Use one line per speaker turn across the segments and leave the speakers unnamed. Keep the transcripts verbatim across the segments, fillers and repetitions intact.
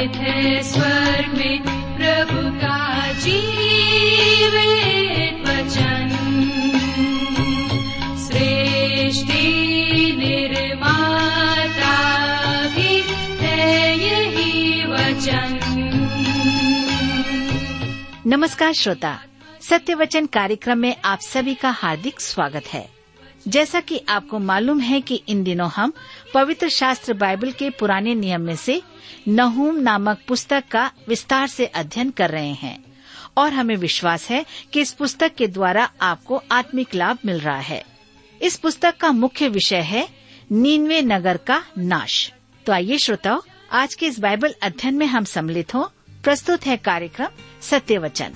निहित है स्वर्ग में प्रभु का जीवित वचन। सृष्टि निर्माता भी है यही वचन।
नमस्कार श्रोता, सत्य वचन कार्यक्रम में आप सभी का हार्दिक स्वागत है। जैसा कि आपको मालूम है कि इन दिनों हम पवित्र शास्त्र बाइबल के पुराने नियम में से नहूम नामक पुस्तक का विस्तार से अध्ययन कर रहे हैं और हमें विश्वास है कि इस पुस्तक के द्वारा आपको आत्मिक लाभ मिल रहा है। इस पुस्तक का मुख्य विषय है नीनवे नगर का नाश। तो आइए श्रोताओ, आज के इस बाइबल अध्ययन में हम सम्मिलित हों। प्रस्तुत है कार्यक्रम सत्य वचन।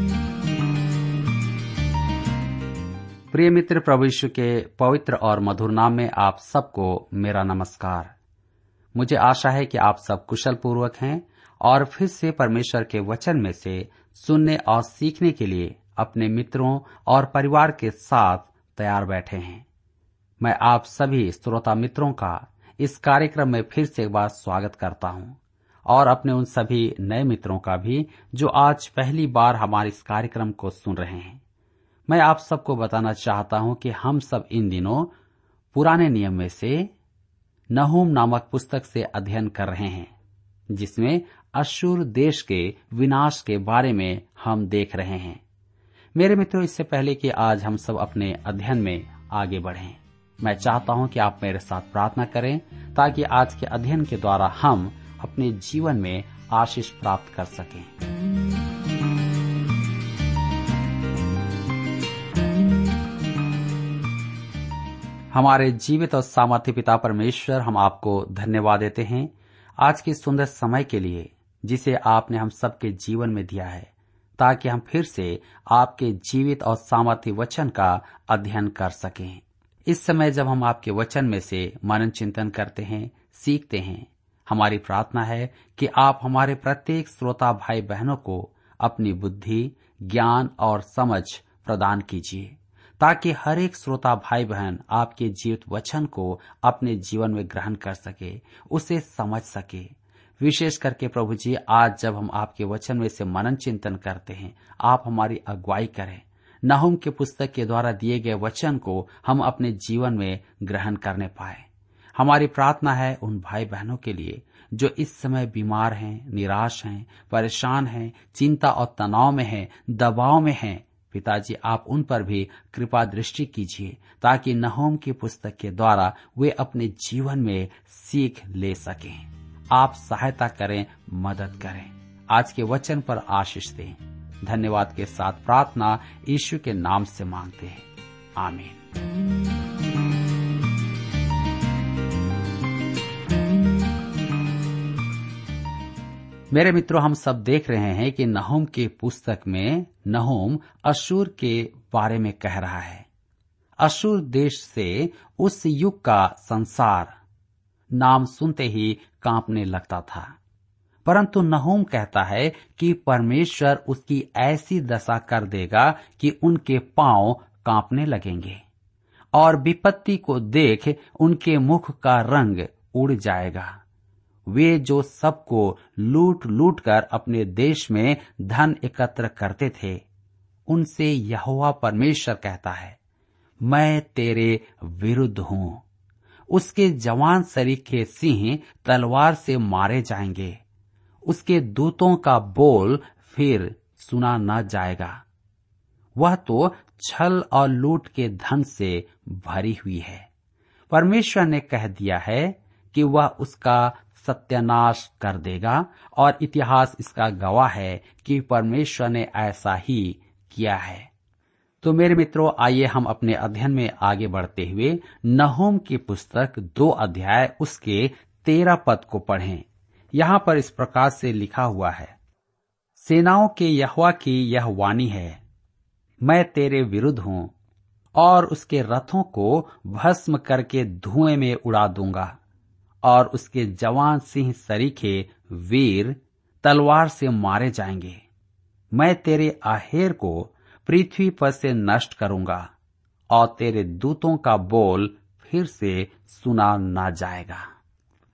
प्रिय मित्र, प्रभु यीशु के पवित्र और मधुर नाम में आप सबको मेरा नमस्कार। मुझे आशा है कि आप सब कुशल पूर्वक हैं और फिर से परमेश्वर के वचन में से सुनने और सीखने के लिए अपने मित्रों और परिवार के साथ तैयार बैठे हैं। मैं आप सभी श्रोता मित्रों का इस कार्यक्रम में फिर से एक बार स्वागत करता हूं और अपने उन सभी नए मित्रों का भी जो आज पहली बार हमारे इस कार्यक्रम को सुन रहे हैं। मैं आप सबको बताना चाहता हूं कि हम सब इन दिनों पुराने नियम में से नहूम नामक पुस्तक से अध्ययन कर रहे हैं, जिसमें अश्शूर देश के विनाश के बारे में हम देख रहे हैं। मेरे मित्रों, इससे पहले कि आज हम सब अपने अध्ययन में आगे बढ़ें, मैं चाहता हूं कि आप मेरे साथ प्रार्थना करें ताकि आज के अध्ययन के द्वारा हम अपने जीवन में आशीष प्राप्त कर सकें। हमारे जीवित और सामर्थ्य पिता परमेश्वर, हम आपको धन्यवाद देते हैं आज के सुंदर समय के लिए जिसे आपने हम सबके जीवन में दिया है, ताकि हम फिर से आपके जीवित और सामर्थ्य वचन का अध्ययन कर सकें। इस समय जब हम आपके वचन में से मनन चिंतन करते हैं, सीखते हैं, हमारी प्रार्थना है कि आप हमारे प्रत्येक श्रोता भाई बहनों को अपनी बुद्धि, ज्ञान और समझ प्रदान कीजिए, ताकि हर एक श्रोता भाई बहन आपके जीवित वचन को अपने जीवन में ग्रहण कर सके, उसे समझ सके। विशेष करके प्रभु जी, आज जब हम आपके वचन में से मनन चिंतन करते हैं, आप हमारी अगुवाई करें। नहूम के पुस्तक के द्वारा दिए गए वचन को हम अपने जीवन में ग्रहण करने पाए। हमारी प्रार्थना है उन भाई बहनों के लिए जो इस समय बीमार हैं, निराश हैं, परेशान हैं, चिंता और तनाव में हैं, दबाव में हैं। पिताजी, आप उन पर भी कृपा दृष्टि कीजिए, ताकि नहूम की पुस्तक के द्वारा वे अपने जीवन में सीख ले सकें। आप सहायता करें, मदद करें। आज के वचन पर आशीष दें। धन्यवाद के साथ प्रार्थना यीशु के नाम से मांगते हैं, आमीन। मेरे मित्रों, हम सब देख रहे हैं कि नहूम की पुस्तक में नहूम अश्शूर के बारे में कह रहा है। अश्शूर देश से उस युग का संसार नाम सुनते ही कांपने लगता था, परंतु नहूम कहता है कि परमेश्वर उसकी ऐसी दशा कर देगा कि उनके पांव कांपने लगेंगे और विपत्ति को देख उनके मुख का रंग उड़ जाएगा। वे जो सबको लूट लूट कर अपने देश में धन एकत्र करते थे, उनसे यहोवा परमेश्वर कहता है, मैं तेरे विरुद्ध हूं। उसके जवान सरीखे सिंह तलवार से मारे जाएंगे, उसके दूतों का बोल फिर सुना न जाएगा। वह तो छल और लूट के धन से भरी हुई है। परमेश्वर ने कह दिया है कि वह उसका सत्यानाश कर देगा और इतिहास इसका गवाह है कि परमेश्वर ने ऐसा ही किया है। तो मेरे मित्रों, आइए हम अपने अध्ययन में आगे बढ़ते हुए नहूम की पुस्तक दो अध्याय उसके तेरह पद को पढ़ें। यहाँ पर इस प्रकार से लिखा हुआ है, सेनाओं के यहोवा की यह वाणी है, मैं तेरे विरुद्ध हूं और उसके रथों को भस्म करके धुएं में उड़ा दूंगा और उसके जवान सिंह सरीखे वीर तलवार से मारे जाएंगे। मैं तेरे आहेर को पृथ्वी पर से नष्ट करूंगा और तेरे दूतों का बोल फिर से सुना न जाएगा।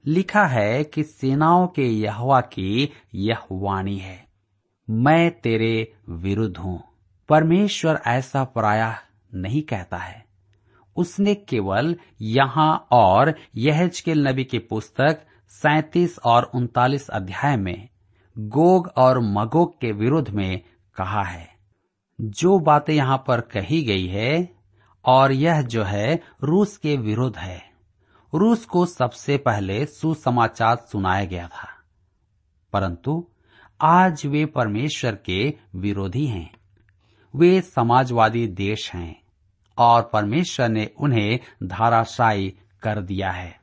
लिखा है कि सेनाओं के यहोवा की यह वाणी है, मैं तेरे विरुद्ध हूं। परमेश्वर ऐसा प्रायः नहीं कहता है। उसने केवल यहाँ और यहेजकेल नबी की पुस्तक सैंतीस और उनतालीस अध्याय में गोग और मगोग के विरुद्ध में कहा है। जो बातें यहाँ पर कही गई है और यह जो है रूस के विरुद्ध है। रूस को सबसे पहले सुसमाचार सुनाया गया था, परंतु आज वे परमेश्वर के विरोधी हैं। वे समाजवादी देश हैं और परमेश्वर ने उन्हें धाराशायी कर दिया है।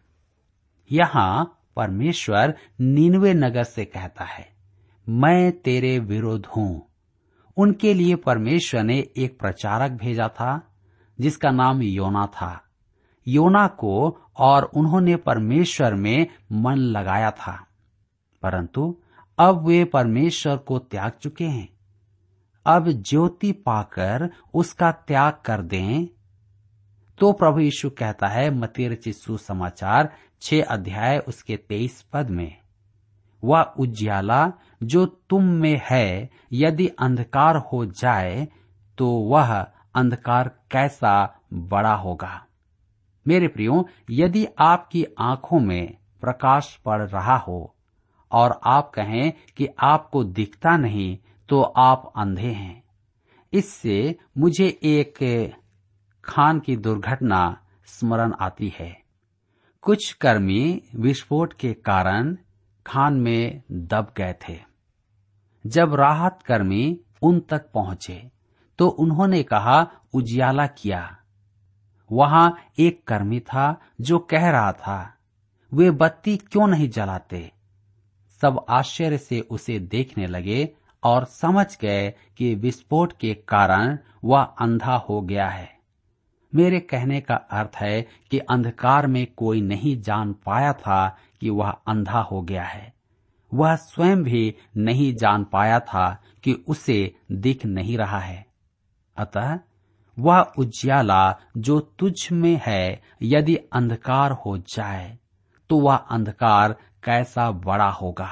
यहाँ परमेश्वर नीनवे नगर से कहता है, मैं तेरे विरुद्ध हूं। उनके लिए परमेश्वर ने एक प्रचारक भेजा था जिसका नाम योना था। योना को और उन्होंने परमेश्वर में मन लगाया था, परंतु अब वे परमेश्वर को त्याग चुके हैं। अब ज्योति पाकर उसका त्याग कर दें तो प्रभु यीशु कहता है मत्ती रचित सुसमाचार छह अध्याय उसके तेईस पद में, वह उजियाला जो तुम में है यदि अंधकार हो जाए तो वह अंधकार कैसा बड़ा होगा। मेरे प्रियो, यदि आपकी आंखों में प्रकाश पड़ रहा हो और आप कहें कि आपको दिखता नहीं, तो आप अंधे हैं। इससे मुझे एक खान की दुर्घटना स्मरण आती है। कुछ कर्मी विस्फोट के कारण खान में दब गए थे। जब राहत कर्मी उन तक पहुंचे तो उन्होंने कहा उजियाला किया। वहां एक कर्मी था जो कह रहा था, वे बत्ती क्यों नहीं जलाते। सब आश्चर्य से उसे देखने लगे और समझ गए कि विस्फोट के कारण वह अंधा हो गया है। मेरे कहने का अर्थ है कि अंधकार में कोई नहीं जान पाया था कि वह अंधा हो गया है। वह स्वयं भी नहीं जान पाया था कि उसे दिख नहीं रहा है। अतः वह उजियाला जो तुझ में है यदि अंधकार हो जाए तो वह अंधकार कैसा बड़ा होगा।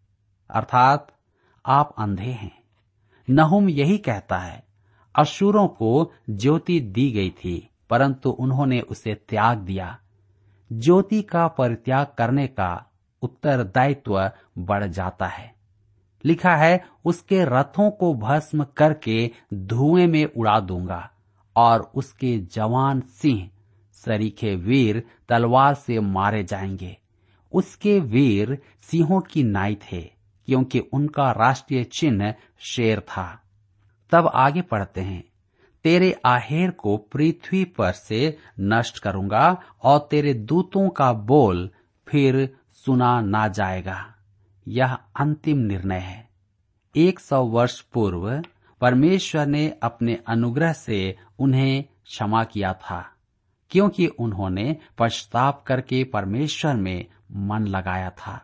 अर्थात आप अंधे हैं। नहुम यही कहता है, अशूरों को ज्योति दी गई थी परंतु उन्होंने उसे त्याग दिया। ज्योति का परित्याग करने का उत्तरदायित्व बढ़ जाता है। लिखा है, उसके रथों को भस्म करके धुएं में उड़ा दूंगा और उसके जवान सिंह सरीखे वीर तलवार से मारे जाएंगे। उसके वीर सिंहों की नाई थे क्योंकि उनका राष्ट्रीय चिन्ह शेर था। तब आगे पढ़ते हैं, तेरे आहेर को पृथ्वी पर से नष्ट करूंगा और तेरे दूतों का बोल फिर सुना ना जाएगा। यह अंतिम निर्णय है। एक सौ वर्ष पूर्व परमेश्वर ने अपने अनुग्रह से उन्हें क्षमा किया था क्योंकि उन्होंने पश्चाताप करके परमेश्वर में मन लगाया था,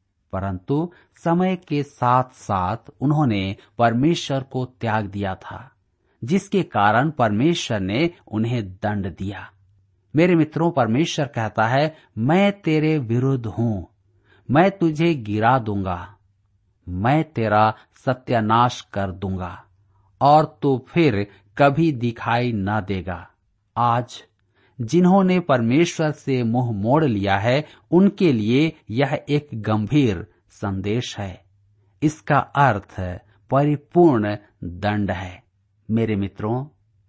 परंतु समय के साथ साथ उन्होंने परमेश्वर को त्याग दिया था, जिसके कारण परमेश्वर ने उन्हें दंड दिया। मेरे मित्रों, परमेश्वर कहता है, मैं तेरे विरुद्ध हूं, मैं तुझे गिरा दूंगा, मैं तेरा सत्यानाश कर दूंगा और तू फिर कभी दिखाई न देगा। आज जिन्होंने परमेश्वर से मुंह मोड़ लिया है उनके लिए यह एक गंभीर संदेश है। इसका अर्थ परिपूर्ण दंड है। मेरे मित्रों,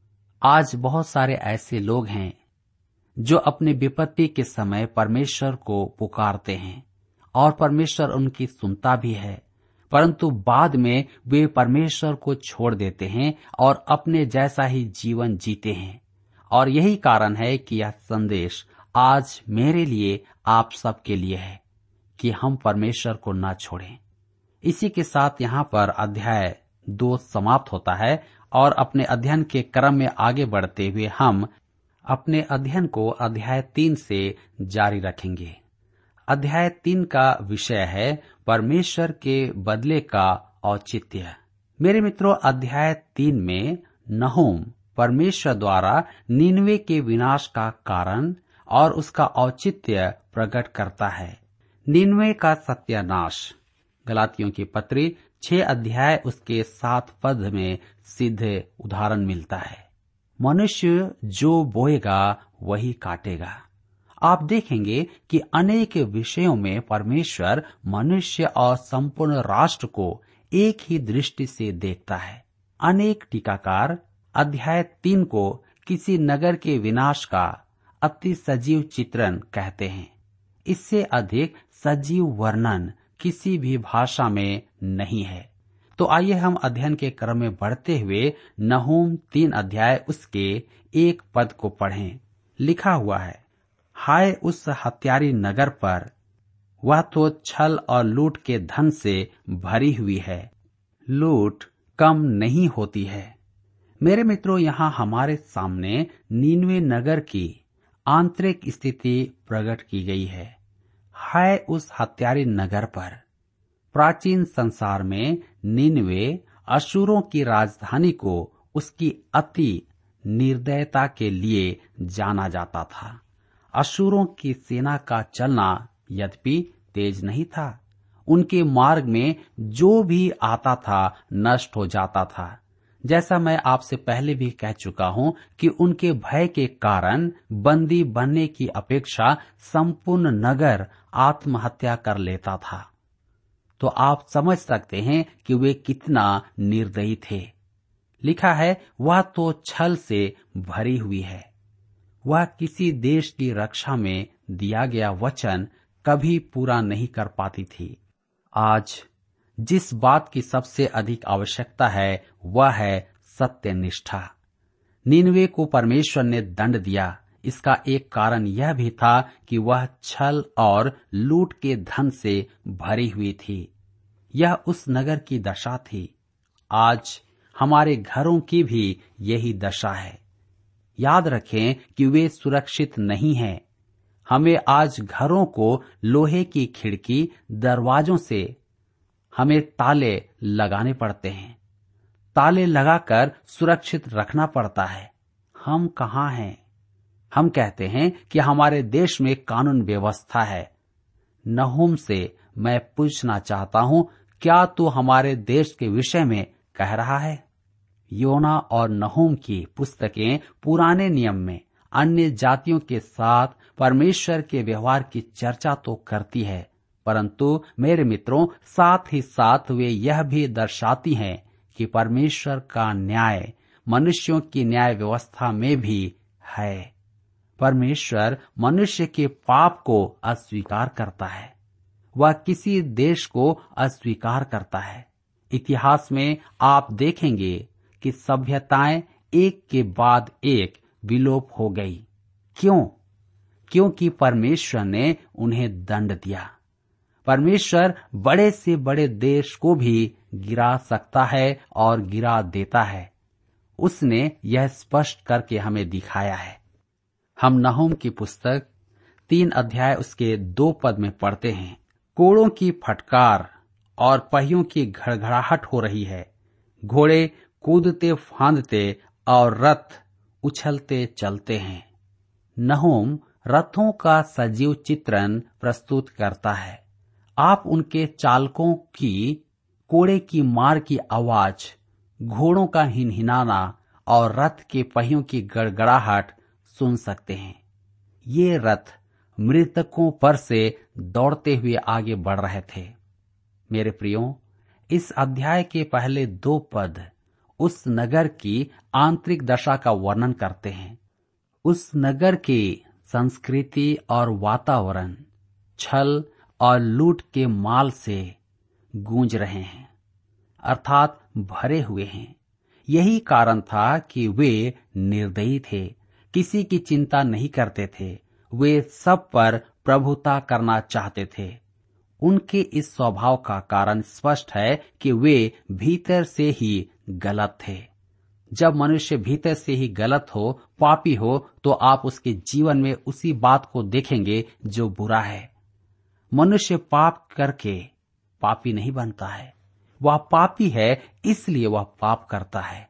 आज बहुत सारे ऐसे लोग हैं जो अपनी विपत्ति के समय परमेश्वर को पुकारते हैं और परमेश्वर उनकी सुनता भी है, परंतु बाद में वे परमेश्वर को छोड़ देते हैं और अपने जैसा ही जीवन जीते हैं। और यही कारण है कि यह संदेश आज मेरे लिए, आप सबके लिए है कि हम परमेश्वर को न छोड़ें। इसी के साथ यहाँ पर अध्याय दो समाप्त होता है और अपने अध्ययन के क्रम में आगे बढ़ते हुए हम अपने अध्ययन को अध्याय तीन से जारी रखेंगे। अध्याय तीन का विषय है परमेश्वर के बदले का औचित्य। मेरे मित्रों, अध्याय तीन में नहूम परमेश्वर द्वारा नीनवे के विनाश का कारण और उसका औचित्य प्रकट करता है। निन्वे का सत्यानाश। गलातियों की पत्री छह अध्याय उसके सात पद में सिद्ध उदाहरण मिलता है। मनुष्य जो बोएगा वही काटेगा। आप देखेंगे कि अनेक विषयों में परमेश्वर मनुष्य और संपूर्ण राष्ट्र को एक ही दृष्टि से देखता है। अनेक टीकाकार अध्याय तीन को किसी नगर के विनाश का अति सजीव चित्रण कहते हैं। इससे अधिक सजीव वर्णन किसी भी भाषा में नहीं है। तो आइए हम अध्ययन के क्रम में बढ़ते हुए नहूम तीन अध्याय उसके एक पद को पढ़ें। लिखा हुआ है, हाय उस हत्यारी नगर पर, वह तो छल और लूट के धन से भरी हुई है, लूट कम नहीं होती है। मेरे मित्रों, यहाँ हमारे सामने नीनवे नगर की आंतरिक स्थिति प्रकट की गई है। हाय उस हत्यारी नगर पर। प्राचीन संसार में नीनवे अशूरों की राजधानी को उसकी अति निर्दयता के लिए जाना जाता था। अशूरों की सेना का चलना यद्यपि तेज नहीं था, उनके मार्ग में जो भी आता था नष्ट हो जाता था। जैसा मैं आपसे पहले भी कह चुका हूं कि उनके भय के कारण बंदी बनने की अपेक्षा संपूर्ण नगर आत्महत्या कर लेता था। तो आप समझ सकते हैं कि वे कितना निर्दयी थे। लिखा है, वह तो छल से भरी हुई है। वह किसी देश की रक्षा में दिया गया वचन कभी पूरा नहीं कर पाती थी। आज जिस बात की सबसे अधिक आवश्यकता है वह है सत्यनिष्ठा। नीनवे को परमेश्वर ने दंड दिया। इसका एक कारण यह भी था कि वह छल और लूट के धन से भरी हुई थी। यह उस नगर की दशा थी। आज हमारे घरों की भी यही दशा है। याद रखें कि वे सुरक्षित नहीं हैं। हमें आज घरों को लोहे की खिड़की दरवाजों से हमें ताले लगाने पड़ते हैं। ताले लगाकर सुरक्षित रखना पड़ता है। हम कहाँ हैं? हम कहते हैं कि हमारे देश में कानून व्यवस्था है। नहूम से मैं पूछना चाहता हूं, क्या तू हमारे देश के विषय में कह रहा है? योना और नहूम की पुस्तकें पुराने नियम में अन्य जातियों के साथ परमेश्वर के व्यवहार की चर्चा तो करती है, परंतु मेरे मित्रों, साथ ही साथ वे यह भी दर्शाती हैं कि परमेश्वर का न्याय मनुष्यों की न्याय व्यवस्था में भी है। परमेश्वर मनुष्य के पाप को अस्वीकार करता है। वह किसी देश को अस्वीकार करता है। इतिहास में आप देखेंगे कि सभ्यताएं एक के बाद एक विलोप हो गई। क्यों? क्योंकि परमेश्वर ने उन्हें दंड दिया। परमेश्वर बड़े से बड़े देश को भी गिरा सकता है और गिरा देता है। उसने यह स्पष्ट करके हमें दिखाया है। हम नहूम की पुस्तक तीन अध्याय उसके दो पद में पढ़ते हैं, कोड़ों की फटकार और पहियों की घड़घड़ाहट हो रही है। घोड़े कूदते फांदते और रथ उछलते चलते हैं। नहूम रथों का सजीव चित्रण प्रस्तुत करता है। आप उनके चालकों की कोड़े की मार की आवाज, घोड़ों का हिनहिनाना और रथ के पहियों की गड़गड़ाहट सुन सकते हैं। ये रथ मृतकों पर से दौड़ते हुए आगे बढ़ रहे थे। मेरे प्रियो, इस अध्याय के पहले दो पद उस नगर की आंतरिक दशा का वर्णन करते हैं। उस नगर की संस्कृति और वातावरण छल और लूट के माल से गूंज रहे हैं, अर्थात भरे हुए हैं। यही कारण था कि वे निर्दयी थे, किसी की चिंता नहीं करते थे। वे सब पर प्रभुता करना चाहते थे। उनके इस स्वभाव का कारण स्पष्ट है कि वे भीतर से ही गलत थे। जब मनुष्य भीतर से ही गलत हो, पापी हो, तो आप उसके जीवन में उसी बात को देखेंगे जो बुरा है। मनुष्य पाप करके पापी नहीं बनता है। वह पापी है इसलिए वह पाप करता है।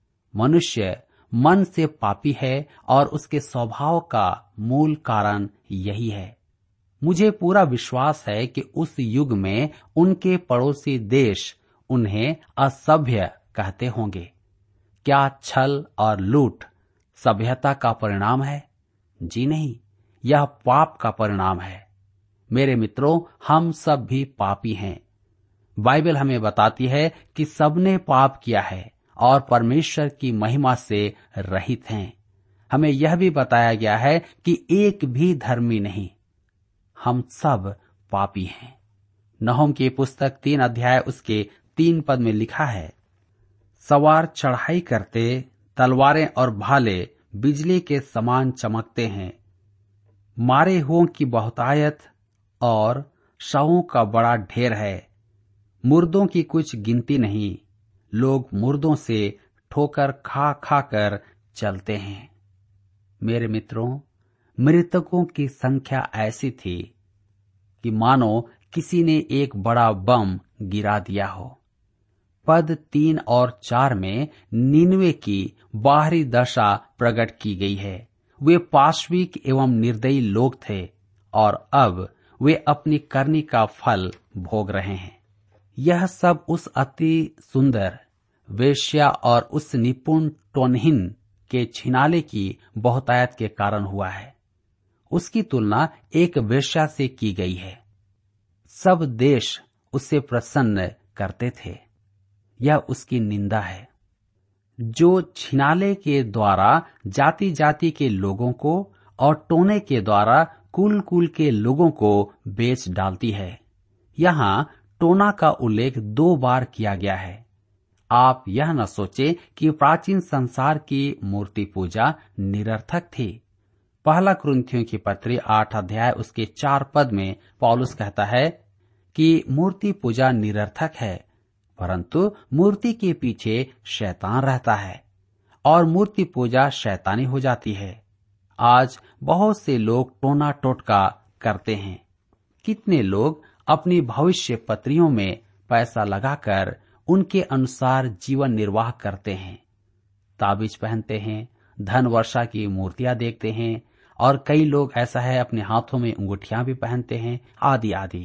मनुष्य मन से पापी है और उसके स्वभाव का मूल कारण यही है। मुझे पूरा विश्वास है कि उस युग में उनके पड़ोसी देश उन्हें असभ्य कहते होंगे। क्या छल और लूट सभ्यता का परिणाम है? जी नहीं, यह पाप का परिणाम है। मेरे मित्रों, हम सब भी पापी हैं। बाइबल हमें बताती है कि सबने पाप किया है और परमेश्वर की महिमा से रहित हैं। हमें यह भी बताया गया है कि एक भी धर्मी नहीं, हम सब पापी हैं। नहूम की पुस्तक तीन अध्याय उसके तीन पद में लिखा है, सवार चढ़ाई करते, तलवारें और भाले बिजली के समान चमकते हैं। मारे हुओं की बहुतायत और शवों का बड़ा ढेर है। मुर्दों की कुछ गिनती नहीं। लोग मुर्दों से ठोकर खा खा कर चलते हैं। मेरे मित्रों, मृतकों की संख्या ऐसी थी कि मानो किसी ने एक बड़ा बम गिरा दिया हो। पद तीन और चार में निनवे की बाहरी दशा प्रकट की गई है। वे पाशविक एवं निर्दयी लोग थे और अब वे अपनी करनी का फल भोग रहे हैं। यह सब उस अति सुंदर वेश्या और उस निपुण टोनहीन के छिनाले की बहुतायत के कारण हुआ है। उसकी तुलना एक वेश्या से की गई है। सब देश उससे प्रसन्न करते थे। यह उसकी निंदा है, जो छिनाले के द्वारा जाति जाति के लोगों को और टोने के द्वारा कुल कुल के लोगों को बेच डालती है। यहाँ टोना का उल्लेख दो बार किया गया है। आप यह न सोचे कि प्राचीन संसार की मूर्ति पूजा निरर्थक थी। पहला कुरिन्थियों की पत्री आठ अध्याय उसके चार पद में पौलुस कहता है कि मूर्ति पूजा निरर्थक है, परंतु मूर्ति के पीछे शैतान रहता है और मूर्ति पूजा शैतानी हो जाती है। आज बहुत से लोग टोना टोटका करते हैं। कितने लोग अपनी भविष्य पत्रियों में पैसा लगाकर उनके अनुसार जीवन निर्वाह करते हैं। ताबीज पहनते हैं, धन वर्षा की मूर्तियां देखते हैं और कई लोग ऐसा है अपने हाथों में अंगूठियां भी पहनते हैं, आदि आदि।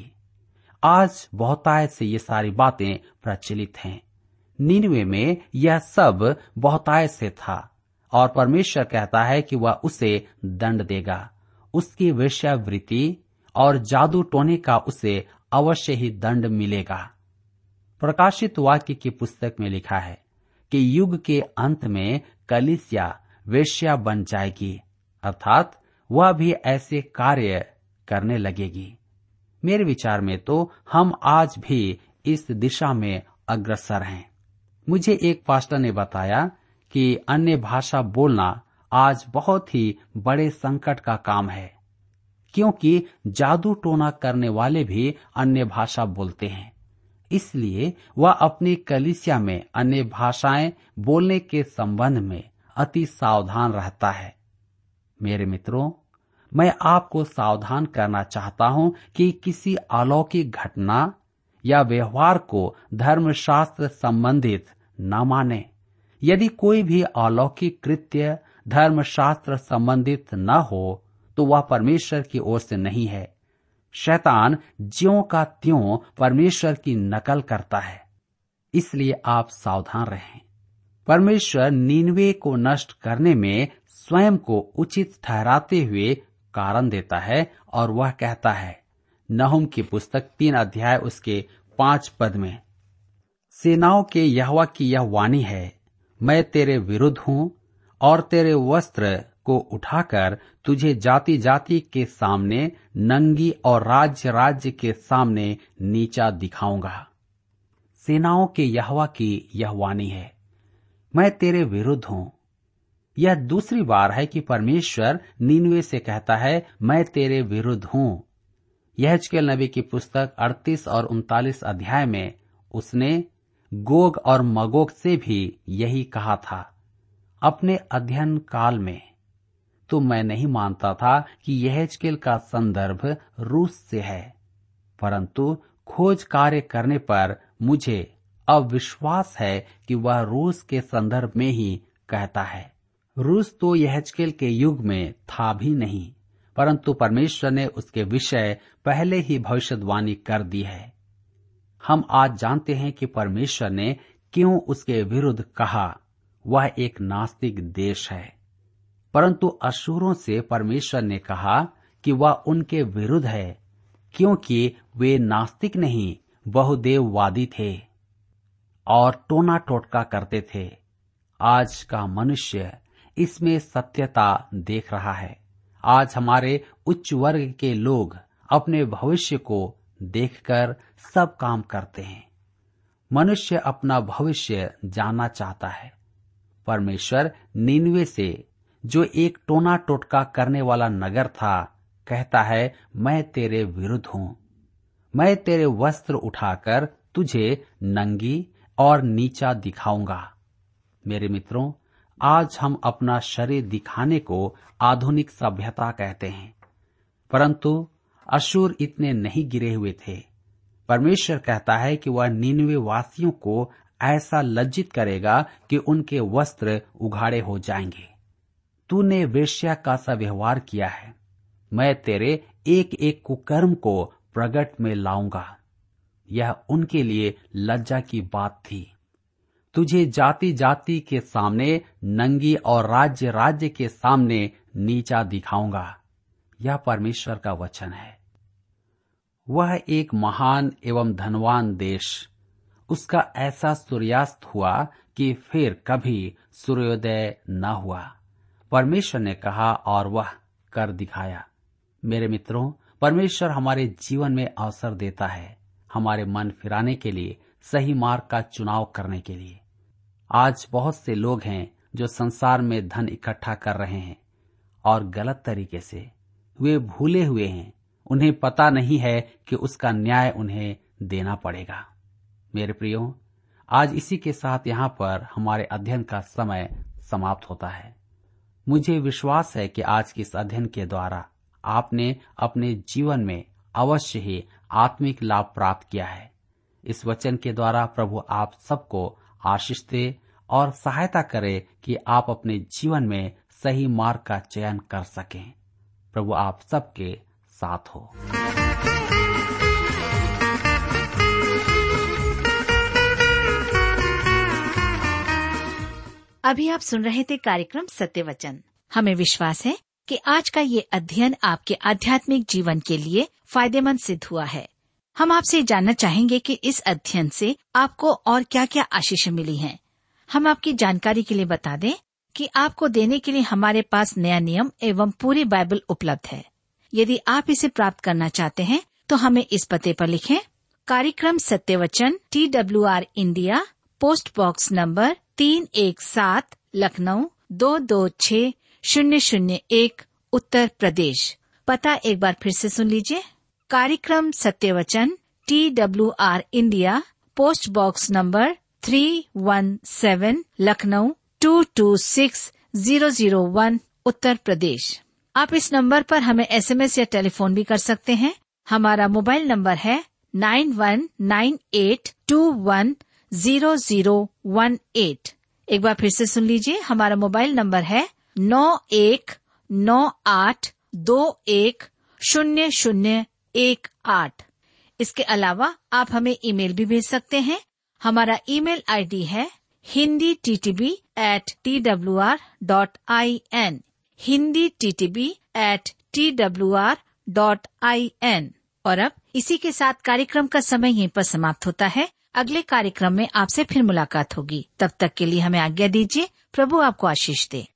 आज बहुतायत से ये सारी बातें प्रचलित हैं। निनवे में यह सब बहुतायत से था और परमेश्वर कहता है कि वह उसे दंड देगा। उसकी वेश्यावृत्ति और जादू टोने का उसे अवश्य ही दंड मिलेगा। प्रकाशित वाक्य की पुस्तक में लिखा है कि युग के अंत में कलीसिया वेश्या बन जाएगी, अर्थात वह भी ऐसे कार्य करने लगेगी। मेरे विचार में तो हम आज भी इस दिशा में अग्रसर हैं। मुझे एक पास्टर ने बताया कि अन्य भाषा बोलना आज बहुत ही बड़े संकट का काम है, क्योंकि जादू टोना करने वाले भी अन्य भाषा बोलते हैं। इसलिए वह अपनी कलीसिया में अन्य भाषाएं बोलने के संबंध में अति सावधान रहता है। मेरे मित्रों, मैं आपको सावधान करना चाहता हूं कि किसी अलौकिक घटना या व्यवहार को धर्मशास्त्र संबंधित न माने। यदि कोई भी अलौकिक कृत्य धर्मशास्त्र संबंधित न हो तो वह परमेश्वर की ओर से नहीं है। शैतान ज्यों का त्यों परमेश्वर की नकल करता है, इसलिए आप सावधान रहें। परमेश्वर नीनवे को नष्ट करने में स्वयं को उचित ठहराते हुए कारण देता है और वह कहता है, नहूम की पुस्तक तीन अध्याय उसके पांच पद में, सेनाओं के यहोवा की यह वाणी है, मैं तेरे विरुद्ध हूं और तेरे वस्त्र को उठाकर तुझे जाति जाति के सामने नंगी और राज्य राज्य के सामने नीचा दिखाऊंगा। सेनाओं के यहोवा की यह वाणी है, मैं तेरे विरुद्ध हूं। यह दूसरी बार है कि परमेश्वर नीनवे से कहता है, मैं तेरे विरुद्ध हूं। यहेजकेल नबी की पुस्तक अड़तीस और उनतालीस अध्याय में उसने गोग और मगोग से भी यही कहा था। अपने अध्ययन काल में तो मैं नहीं मानता था कि यहेजकेल का संदर्भ रूस से है, परंतु खोज कार्य करने पर मुझे अब विश्वास है कि वह रूस के संदर्भ में ही कहता है। रूस तो यहेजकेल के युग में था भी नहीं, परंतु परमेश्वर ने उसके विषय पहले ही भविष्यवाणी कर दी है। हम आज जानते हैं कि परमेश्वर ने क्यों उसके विरुद्ध कहा। वह एक नास्तिक देश है, परंतु अशूरों से परमेश्वर ने कहा कि वह उनके विरुद्ध है, क्योंकि वे नास्तिक नहीं बहुदेववादी थे और टोना टोटका करते थे। आज का मनुष्य इसमें सत्यता देख रहा है। आज हमारे उच्च वर्ग के लोग अपने भविष्य को देखकर सब काम करते हैं। मनुष्य अपना भविष्य जानना चाहता है। परमेश्वर निनवे से, जो एक टोना टोटका करने वाला नगर था, कहता है, मैं तेरे विरुद्ध हूं। मैं तेरे वस्त्र उठाकर तुझे नंगी और नीचा दिखाऊंगा। मेरे मित्रों, आज हम अपना शरीर दिखाने को आधुनिक सभ्यता कहते हैं, परंतु अशूर इतने नहीं गिरे हुए थे। परमेश्वर कहता है कि वह निनवे वासियों को ऐसा लज्जित करेगा कि उनके वस्त्र उघाड़े हो जाएंगे। तूने वेश्या का सा व्यवहार किया है, मैं तेरे एक एक कुकर्म को प्रगट में लाऊंगा। यह उनके लिए लज्जा की बात थी। तुझे जाति जाति के सामने नंगी और राज्य राज्य के सामने नीचा दिखाऊंगा। यह परमेश्वर का वचन है। वह एक महान एवं धनवान देश, उसका ऐसा सूर्यास्त हुआ कि फिर कभी सूर्योदय न हुआ। परमेश्वर ने कहा और वह कर दिखाया। मेरे मित्रों, परमेश्वर हमारे जीवन में अवसर देता है, हमारे मन फिराने के लिए, सही मार्ग का चुनाव करने के लिए। आज बहुत से लोग हैं जो संसार में धन इकट्ठा कर रहे हैं और गलत तरीके से। वे भूले हुए हैं, उन्हें पता नहीं है कि उसका न्याय उन्हें देना पड़ेगा। मेरे प्रियो, आज इसी के साथ यहाँ पर हमारे अध्ययन का समय समाप्त होता है। मुझे विश्वास है कि आज के इस अध्ययन के द्वारा आपने अपने जीवन में अवश्य ही आत्मिक लाभ प्राप्त किया है। इस वचन के द्वारा प्रभु आप सबको आशीष दे और सहायता करे कि आप अपने जीवन में सही मार्ग का चयन कर सकें। प्रभु आप सबके साथ हो।
अभी आप सुन रहे थे कार्यक्रम सत्य वचन। हमें विश्वास है कि आज का ये अध्ययन आपके आध्यात्मिक जीवन के लिए फायदेमंद सिद्ध हुआ है। हम आपसे जानना चाहेंगे कि इस अध्ययन से आपको और क्या क्या आशीष मिली हैं। हम आपकी जानकारी के लिए बता दें कि आपको देने के लिए हमारे पास नया नियम एवं पूरी बाइबल उपलब्ध है। यदि आप इसे प्राप्त करना चाहते हैं तो हमें इस पते पर लिखें। कार्यक्रम Satya Vachan, T W R India, post box number तीन एक सात, लखनऊ दो दो छः शून्य शून्य एक, उत्तर प्रदेश। पता एक बार फिर से सुन लीजिए। कार्यक्रम Satya Vachan, T W R India, post box number three one seven, Lucknow two two six zero zero one, Uttar Pradesh. आप इस नंबर पर हमें एसएमएस या टेलीफोन भी कर सकते हैं। हमारा मोबाइल नंबर है nine one nine eight two one zero zero one eight. एक बार फिर से सुन लीजिए। हमारा मोबाइल नंबर है नौ एक नौ आठ दो एक शून्य शून्य एक आठ। इसके अलावा आप हमें ईमेल भी भेज सकते हैं। हमारा ईमेल आईडी है Hindi T T B at T W R dot I N, Hindi T T B at T W R dot I N. और अब इसी के साथ कार्यक्रम का समय यहीं पर समाप्त होता है। अगले कार्यक्रम में आपसे फिर मुलाकात होगी। तब तक के लिए हमें आज्ञा दीजिए। प्रभु आपको आशीष दे।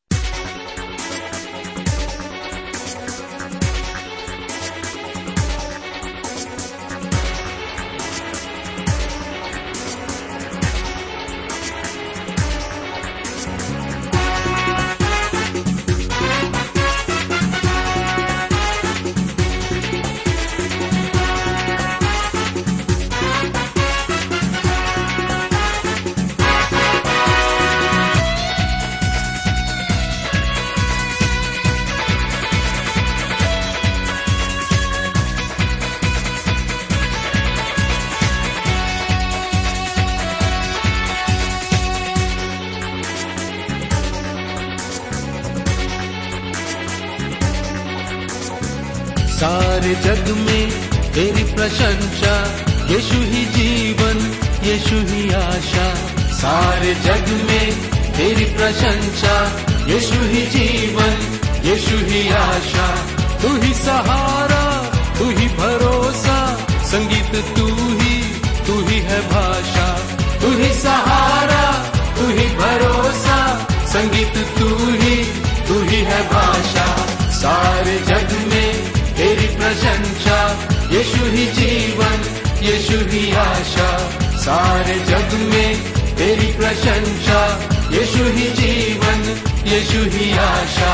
सारे जग में तेरी प्रशंसा, यीशु ही जीवन, यीशु ही आशा। सारे जग में तेरी प्रशंसा, यीशु ही जीवन, यीशु ही आशा। तू ही सहारा, तू ही भरोसा, संगीत तू ही, तू ही है भाषा। तू ही सहारा, तू ही भरोसा, संगीत तू ही, तू ही है भाषा। सारे जग में तेरी प्रशंसा, यीशु ही जीवन, यीशु ही आशा। सारे जग में तेरी प्रशंसा, यीशु ही जीवन, यीशु ही आशा।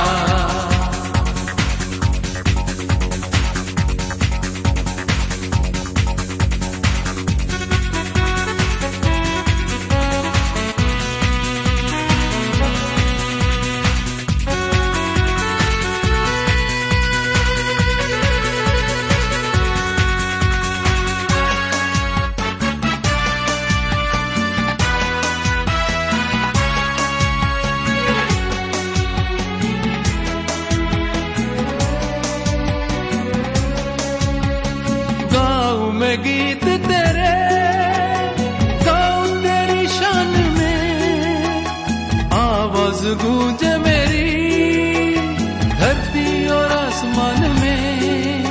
गीत तेरे गाऊं तेरी शान में, आवाज गूंजे मेरी धरती और आसमान में।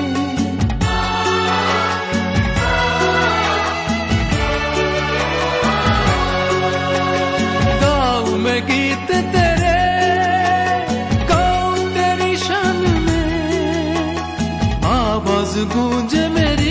गाऊं मैं गीत तेरे, गाऊं तेरी शान में, आवाज गूंजे मेरी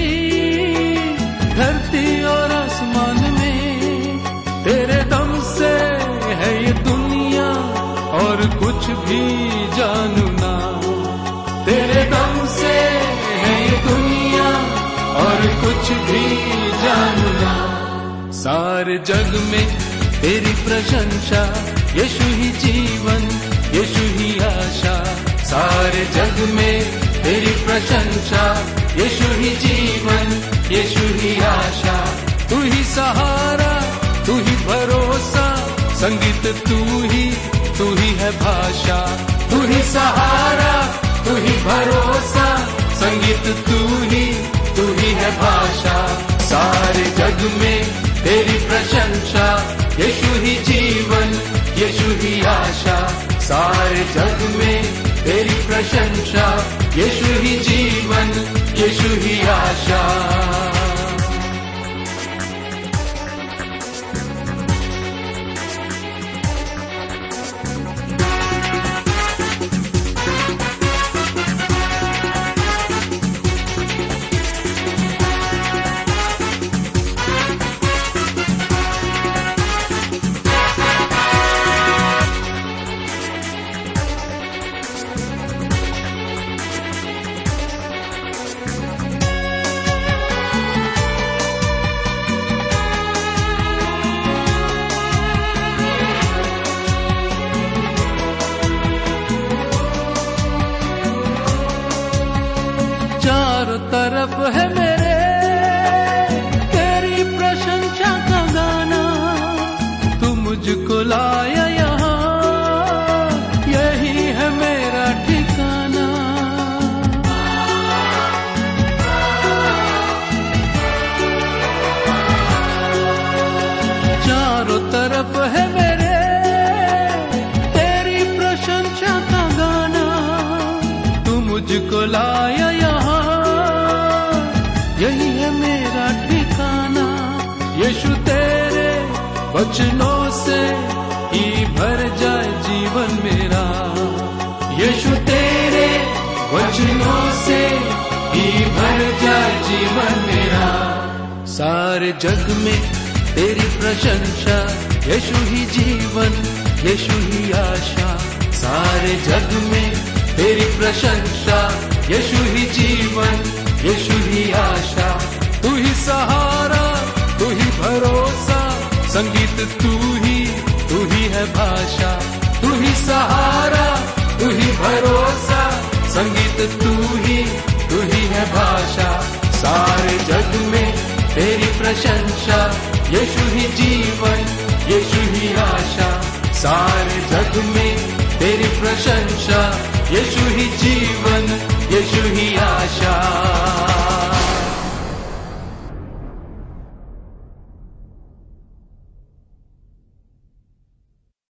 धरती और आसमान में। तेरे दम से है ये दुनिया और कुछ भी जानू ना। तेरे दम से है ये दुनिया और कुछ भी जानू ना। सारे जग में तेरी प्रशंसा, यीशु ही जीवन, यीशु ही आशा। सारे जग में तेरी प्रशंसा, यीशु ही जीवन, यीशु ही आशा। तू ही सहारा, तू ही भरोसा, संगीत तू ही, तू ही है भाषा। तू ही सहारा, तू ही भरोसा, संगीत तू ही, तू ही है भाषा। सारे जग में तेरी प्रशंसा, यीशु ही जीवन, यीशु ही आशा। सारे जग में तेरी प्रशंसा, यीशु ही जीवन, यीशु ही आशा। चारों तरफ है मेरे तेरी प्रशंसा का गाना। तू मुझको लाया यहाँ, यही है मेरा ठिकाना। चारों तरफ है मेरे तेरी प्रशंसा का गाना। तू मुझको लाया यहाँ, यही है मेरा ठिकाना। यीशु तेरे वचनों से ही भर जाए जीवन मेरा। यीशु तेरे वचनों से ही भर जाए जीवन मेरा। सारे जग में तेरी प्रशंसा, यीशु ही जीवन, यीशु ही आशा। सारे जग में तेरी प्रशंसा, यीशु ही जीवन, यीशु ही आशा। तू ही सहारा, तू ही भरोसा, संगीत तू ही, तू ही है भाषा। तू ही सहारा, तू ही भरोसा, संगीत तू ही, तू ही है भाषा। सारे जग में तेरी प्रशंसा, यीशु ही जीवन, यीशु ही आशा। सारे जग में तेरी प्रशंसा, यीशु ही जीवन, यीशु ही आशा।